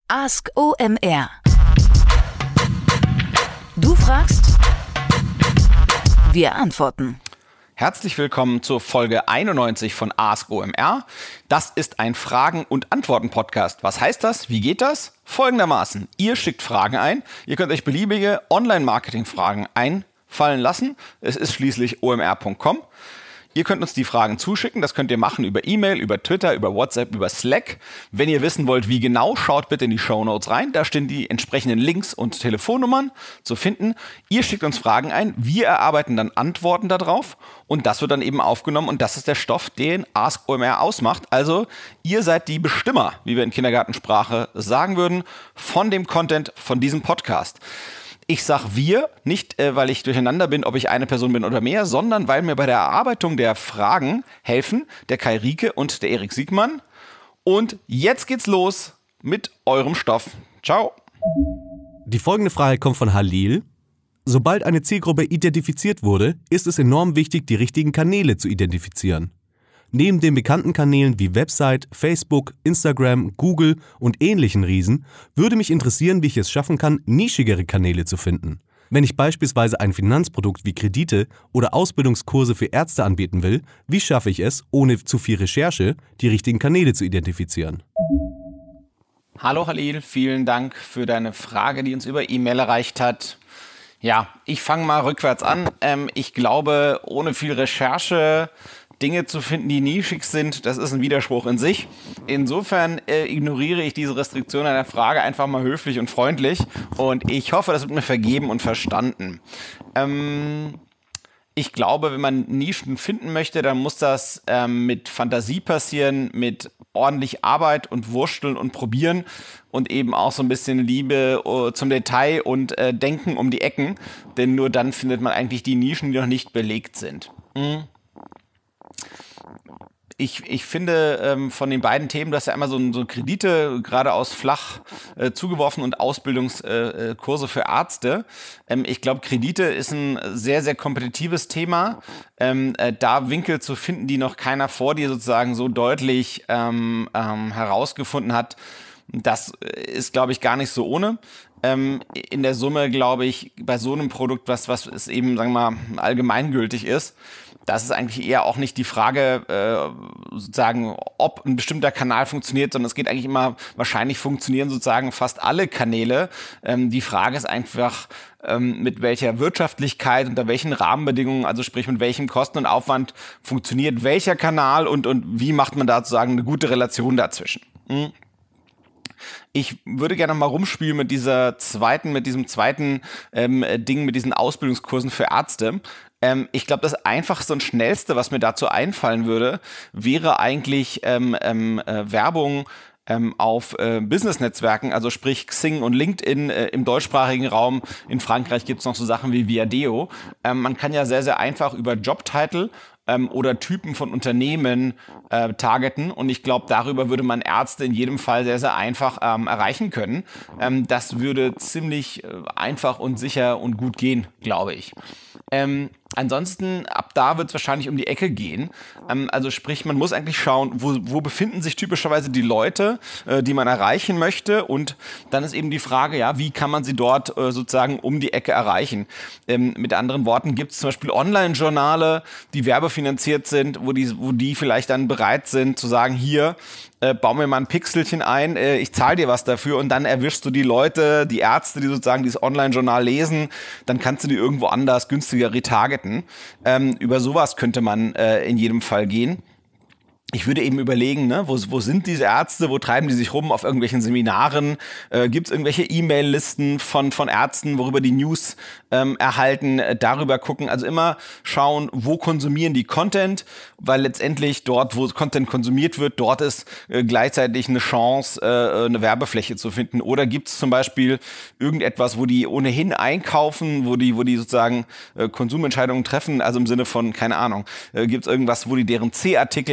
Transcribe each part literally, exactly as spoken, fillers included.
Ask O M R. Du fragst, wir antworten. Herzlich willkommen zur Folge einundneunzig von Ask O M R. Das ist ein Fragen- und Antworten-Podcast. Was heißt das? Wie geht das? Folgendermaßen. Ihr schickt Fragen ein. Ihr könnt euch beliebige Online-Marketing-Fragen einfallen lassen. Es ist schließlich o m r punkt com. Ihr könnt uns die Fragen zuschicken, das könnt ihr machen über E-Mail, über Twitter, über WhatsApp, über Slack. Wenn ihr wissen wollt, wie genau, schaut bitte in die Shownotes rein, da stehen die entsprechenden Links und Telefonnummern zu finden. Ihr schickt uns Fragen ein, wir erarbeiten dann Antworten darauf und das wird dann eben aufgenommen und das ist der Stoff, den Ask O M R ausmacht. Also ihr seid die Bestimmer, wie wir in Kindergartensprache sagen würden, von dem Content von diesem Podcast. Ich sag wir, nicht äh, weil ich durcheinander bin, ob ich eine Person bin oder mehr, sondern weil mir bei der Erarbeitung der Fragen helfen der Kai Rieke und der Erik Siegmann. Und jetzt geht's los mit eurem Stoff. Ciao. Die folgende Frage kommt von Halil. Sobald eine Zielgruppe identifiziert wurde, ist es enorm wichtig, die richtigen Kanäle zu identifizieren. Neben den bekannten Kanälen wie Website, Facebook, Instagram, Google und ähnlichen Riesen würde mich interessieren, wie ich es schaffen kann, nischigere Kanäle zu finden. Wenn ich beispielsweise ein Finanzprodukt wie Kredite oder Ausbildungskurse für Ärzte anbieten will, wie schaffe ich es, ohne zu viel Recherche, die richtigen Kanäle zu identifizieren? Hallo Halil, vielen Dank für deine Frage, die uns über E-Mail erreicht hat. Ja, ich fange mal rückwärts an. Ähm, ich glaube, ohne viel Recherche Dinge zu finden, die nischig sind, das ist ein Widerspruch in sich. Insofern äh, ignoriere ich diese Restriktion einer Frage einfach mal höflich und freundlich und ich hoffe, das wird mir vergeben und verstanden. Ähm, ich glaube, wenn man Nischen finden möchte, dann muss das ähm, mit Fantasie passieren, mit ordentlich Arbeit und Wursteln und Probieren und eben auch so ein bisschen Liebe uh, zum Detail und äh, Denken um die Ecken, denn nur dann findet man eigentlich die Nischen, die noch nicht belegt sind. Mhm. Ich, ich finde ähm, von den beiden Themen, du hast ja einmal so, so Kredite geradeaus flach äh, zugeworfen und Ausbildungskurse äh, für Ärzte. Ähm, ich glaube, Kredite ist ein sehr, sehr kompetitives Thema. Ähm, äh, da Winkel zu finden, die noch keiner vor dir sozusagen so deutlich ähm, ähm, herausgefunden hat, das ist, glaube ich, gar nicht so ohne. Ähm, in der Summe, glaube ich, bei so einem Produkt, was, was es eben, sagen wir mal, allgemeingültig ist, das ist eigentlich eher auch nicht die Frage, äh, sozusagen, ob ein bestimmter Kanal funktioniert, sondern es geht eigentlich immer, wahrscheinlich funktionieren sozusagen fast alle Kanäle. Ähm, die Frage ist einfach, ähm, mit welcher Wirtschaftlichkeit, unter welchen Rahmenbedingungen, also sprich mit welchem Kosten und Aufwand funktioniert welcher Kanal und, und wie macht man da sozusagen eine gute Relation dazwischen. Hm? Ich würde gerne mal rumspielen mit dieser zweiten, mit diesem zweiten ähm, Ding, mit diesen Ausbildungskursen für Ärzte. Ähm, ich glaube, das Einfachste und Schnellste, was mir dazu einfallen würde, wäre eigentlich ähm, ähm, äh, Werbung ähm, auf äh, Business-Netzwerken, also sprich Xing und LinkedIn äh, im deutschsprachigen Raum. In Frankreich gibt es noch so Sachen wie Viadeo. Ähm, man kann ja sehr, sehr einfach über Jobtitel oder Typen von Unternehmen äh, targeten. Und ich glaube, darüber würde man Ärzte in jedem Fall sehr, sehr einfach ähm, erreichen können. Ähm, das würde ziemlich äh, einfach und sicher und gut gehen, glaube ich. Ähm, ansonsten, ab da wird es wahrscheinlich um die Ecke gehen. Ähm, also sprich, man muss eigentlich schauen, wo, wo befinden sich typischerweise die Leute, äh, die man erreichen möchte. Und dann ist eben die Frage, ja, wie kann man sie dort äh, sozusagen um die Ecke erreichen? Ähm, mit anderen Worten, gibt es zum Beispiel Online-Journale, die werbefinanziert sind, wo die, wo die vielleicht dann bereit sind zu sagen, hier, Äh, bau mir mal ein Pixelchen ein, äh, ich zahle dir was dafür und dann erwischst du die Leute, die Ärzte, die sozusagen dieses Online-Journal lesen, dann kannst du die irgendwo anders günstiger retargeten. Ähm, über sowas könnte man äh, in jedem Fall gehen. Ich würde eben überlegen, ne, wo, wo sind diese Ärzte, wo treiben die sich rum auf irgendwelchen Seminaren, äh, gibt es irgendwelche E-Mail-Listen von von Ärzten, worüber die News ähm, erhalten, äh, darüber gucken, also immer schauen, wo konsumieren die Content, weil letztendlich dort, wo Content konsumiert wird, dort ist äh, gleichzeitig eine Chance, äh, eine Werbefläche zu finden. Oder gibt es zum Beispiel irgendetwas, wo die ohnehin einkaufen, wo die wo die sozusagen äh, Konsumentscheidungen treffen, also im Sinne von, keine Ahnung, äh, gibt es irgendwas, wo die deren C-Artikel, also was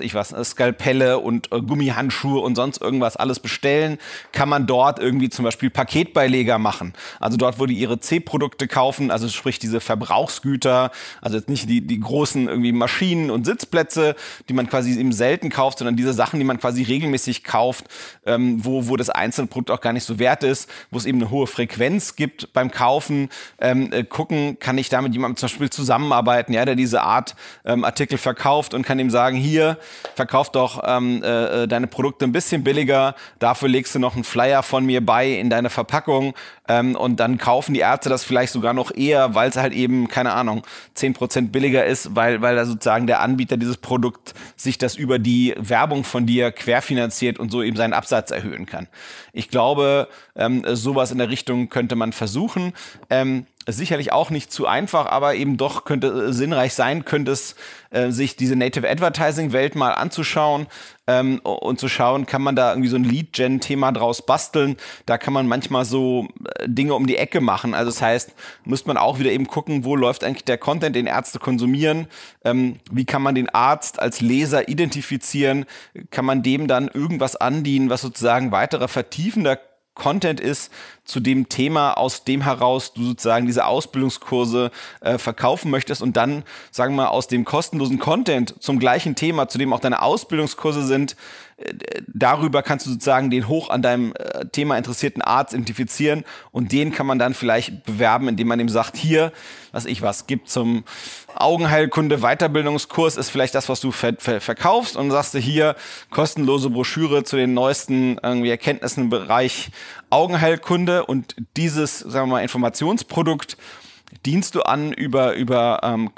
ich was, Skalpelle und äh, Gummihandschuhe und sonst irgendwas alles bestellen, kann man dort irgendwie zum Beispiel Paketbeileger machen. Also dort, wo die ihre C-Produkte kaufen, also sprich diese Verbrauchsgüter, also jetzt nicht die, die großen irgendwie Maschinen und Sitzplätze, die man quasi eben selten kauft, sondern diese Sachen, die man quasi regelmäßig kauft, ähm, wo, wo das einzelne Produkt auch gar nicht so wert ist, wo es eben eine hohe Frequenz gibt beim Kaufen, ähm, äh, gucken, kann ich da mit jemandem zum Beispiel zusammenarbeiten, ja, der diese Art ähm, Artikel verkauft und kann ihm sagen, hier, verkauf doch ähm, äh, deine Produkte ein bisschen billiger, dafür legst du noch einen Flyer von mir bei in deine Verpackung ähm, und dann kaufen die Ärzte das vielleicht sogar noch eher, weil es halt eben, keine Ahnung, zehn Prozent billiger ist, weil, weil da sozusagen der Anbieter dieses Produkt sich das über die Werbung von dir querfinanziert und so eben seinen Absatz erhöhen kann. Ich glaube, ähm, sowas in der Richtung könnte man versuchen. Ähm, sicherlich auch nicht zu einfach, aber eben doch könnte äh, sinnreich sein, könnte es äh, sich diese Native Advertising Welt mal anzuschauen ähm, und zu schauen, kann man da irgendwie so ein Lead-Gen-Thema draus basteln. Da kann man manchmal so äh, Dinge um die Ecke machen. Also das heißt, müsste man auch wieder eben gucken, wo läuft eigentlich der Content, den Ärzte konsumieren. Ähm, wie kann man den Arzt als Leser identifizieren? Kann man dem dann irgendwas andienen, was sozusagen weiterer vertiefender Content ist zu dem Thema, aus dem heraus du sozusagen diese Ausbildungskurse äh, verkaufen möchtest und dann, sagen wir mal, aus dem kostenlosen Content zum gleichen Thema, zu dem auch deine Ausbildungskurse sind, äh, darüber kannst du sozusagen den hoch an deinem äh, Thema interessierten Arzt identifizieren und den kann man dann vielleicht bewerben, indem man ihm sagt, hier, was ich was, gibt zum Augenheilkunde Weiterbildungskurs, ist vielleicht das, was du ver- ver- verkaufst und sagst du hier, kostenlose Broschüre zu den neuesten irgendwie Erkenntnissen im Bereich Augenheilkunde und dieses, sagen wir mal, Informationsprodukt dienst du an über, über ähm,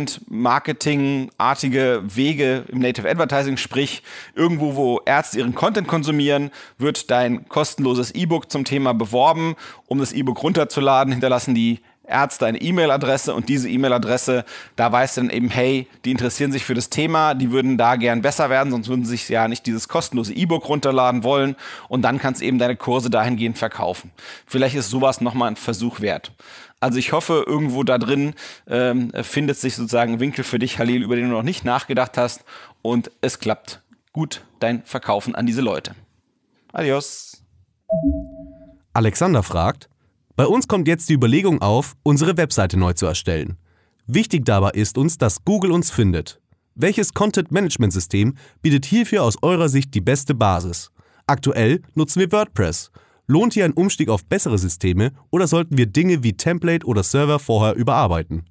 Content-Marketing-artige Wege im Native Advertising, sprich irgendwo, wo Ärzte ihren Content konsumieren, wird dein kostenloses E-Book zum Thema beworben. Um das E-Book runterzuladen, hinterlassen die Ärzte eine E-Mail-Adresse und diese E-Mail-Adresse, da weißt du dann eben, hey, die interessieren sich für das Thema, die würden da gern besser werden, sonst würden sie sich ja nicht dieses kostenlose E-Book runterladen wollen und dann kannst du eben deine Kurse dahingehend verkaufen. Vielleicht ist sowas nochmal ein Versuch wert. Also ich hoffe, irgendwo da drin ähm, findet sich sozusagen ein Winkel für dich, Halil, über den du noch nicht nachgedacht hast und es klappt gut, dein Verkaufen an diese Leute. Adios. Alexander fragt, bei uns kommt jetzt die Überlegung auf, unsere Webseite neu zu erstellen. Wichtig dabei ist uns, dass Google uns findet. Welches Content-Management-System bietet hierfür aus eurer Sicht die beste Basis? Aktuell nutzen wir WordPress. Lohnt hier ein Umstieg auf bessere Systeme oder sollten wir Dinge wie Template oder Server vorher überarbeiten?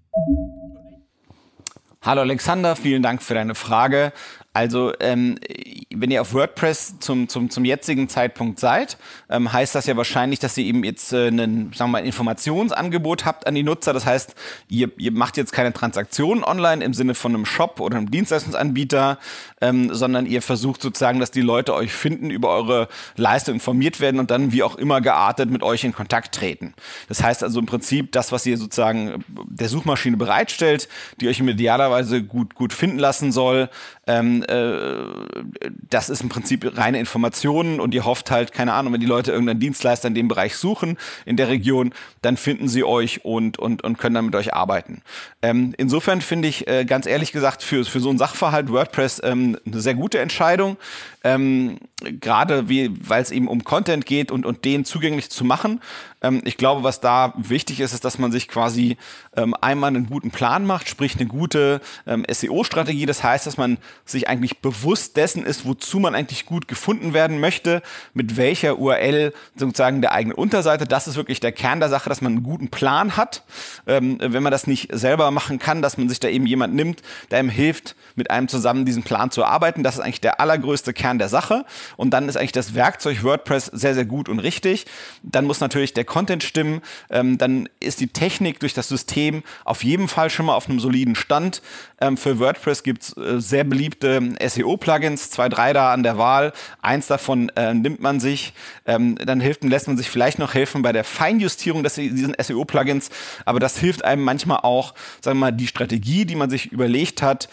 Hallo Alexander, vielen Dank für deine Frage. Also ähm, wenn ihr auf WordPress zum, zum, zum jetzigen Zeitpunkt seid, ähm, heißt das ja wahrscheinlich, dass ihr eben jetzt äh, ein, sagen wir mal, ein Informationsangebot habt an die Nutzer. Das heißt, ihr, ihr macht jetzt keine Transaktionen online im Sinne von einem Shop oder einem Dienstleistungsanbieter, ähm, sondern ihr versucht sozusagen, dass die Leute euch finden, über eure Leistung informiert werden und dann wie auch immer geartet mit euch in Kontakt treten. Das heißt also im Prinzip das, was ihr sozusagen der Suchmaschine bereitstellt, die euch idealerweise gut, gut finden lassen soll, ähm, das ist im Prinzip reine Informationen und ihr hofft halt, keine Ahnung, wenn die Leute irgendeinen Dienstleister in dem Bereich suchen, in der Region, dann finden sie euch und, und, und können dann mit euch arbeiten. Ähm, insofern finde ich, äh, ganz ehrlich gesagt, für, für so einen Sachverhalt WordPress ähm, eine sehr gute Entscheidung. Ähm, gerade weil es eben um Content geht und, und den zugänglich zu machen. Ähm, ich glaube, was da wichtig ist, ist, dass man sich quasi ähm, einmal einen guten Plan macht, sprich eine gute ähm, S E O-Strategie. Das heißt, dass man sich eigentlich bewusst dessen ist, wozu man eigentlich gut gefunden werden möchte, mit welcher U R L sozusagen der eigenen Unterseite. Das ist wirklich der Kern der Sache, dass man einen guten Plan hat. Ähm, wenn man das nicht selber machen kann, dass man sich da eben jemand nimmt, der einem hilft, mit einem zusammen diesen Plan zu erarbeiten. Das ist eigentlich der allergrößte Kern der Sache. Und dann ist eigentlich das Werkzeug WordPress sehr, sehr gut und richtig. Dann muss natürlich der Content stimmen. Ähm, dann ist die Technik durch das System auf jeden Fall schon mal auf einem soliden Stand. Ähm, für WordPress gibt es äh, sehr beliebte S E O-Plugins, zwei, drei da an der Wahl. Eins davon äh, nimmt man sich. Ähm, dann hilft, lässt man sich vielleicht noch helfen bei der Feinjustierung des, diesen S E O-Plugins. Aber das hilft einem manchmal auch, sagen wir mal, die Strategie, die man sich überlegt hat,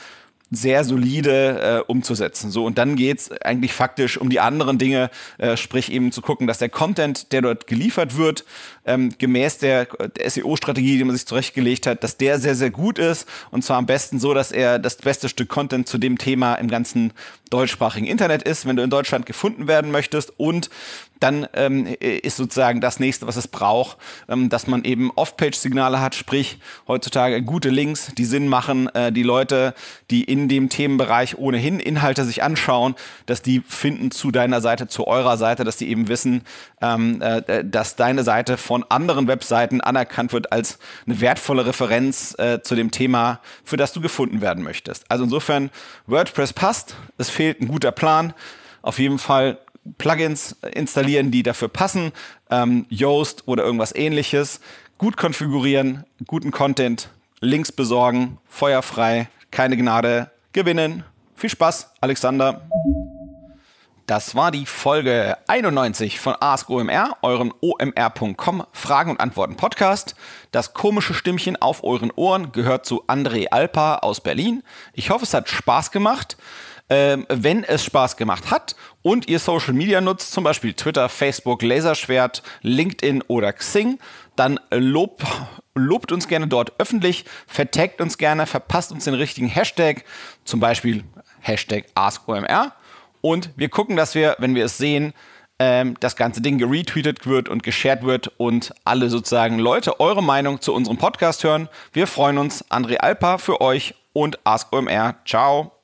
sehr solide äh, umzusetzen. So, und dann geht's eigentlich faktisch um die anderen Dinge, äh, sprich eben zu gucken, dass der Content, der dort geliefert wird, ähm, gemäß der, der S E O-Strategie, die man sich zurechtgelegt hat, dass der sehr, sehr gut ist, und zwar am besten so, dass er das beste Stück Content zu dem Thema im ganzen deutschsprachigen Internet ist, wenn du in Deutschland gefunden werden möchtest. Und dann ähm, ist sozusagen das nächste, was es braucht, ähm, dass man eben Off-Page-Signale hat, sprich heutzutage gute Links, die Sinn machen, äh, die Leute, die in dem Themenbereich ohnehin Inhalte sich anschauen, dass die finden zu deiner Seite, zu eurer Seite, dass die eben wissen, ähm, äh, dass deine Seite von anderen Webseiten anerkannt wird als eine wertvolle Referenz äh, zu dem Thema, für das du gefunden werden möchtest. Also insofern, WordPress passt, es fehlt ein guter Plan, auf jeden Fall Plugins installieren, die dafür passen, ähm, Yoast oder irgendwas ähnliches, gut konfigurieren, guten Content, Links besorgen, feuerfrei, keine Gnade, gewinnen. Viel Spaß, Alexander. Das war die Folge einundneunzig von Ask O M R, euren O M R Punkt com Fragen und Antworten Podcast. Das komische Stimmchen auf euren Ohren gehört zu André Alpa aus Berlin. Ich hoffe, es hat Spaß gemacht. Ähm, wenn es Spaß gemacht hat und ihr Social Media nutzt, zum Beispiel Twitter, Facebook, Laserschwert, LinkedIn oder Xing, dann lob, lobt uns gerne dort öffentlich, vertaggt uns gerne, verpasst uns den richtigen Hashtag, zum Beispiel Hashtag Ask O M R, und wir gucken, dass wir, wenn wir es sehen, ähm, das ganze Ding geretweetet wird und geshared wird und alle sozusagen Leute eure Meinung zu unserem Podcast hören. Wir freuen uns. André Alpa für euch und Ask O M R. Ciao.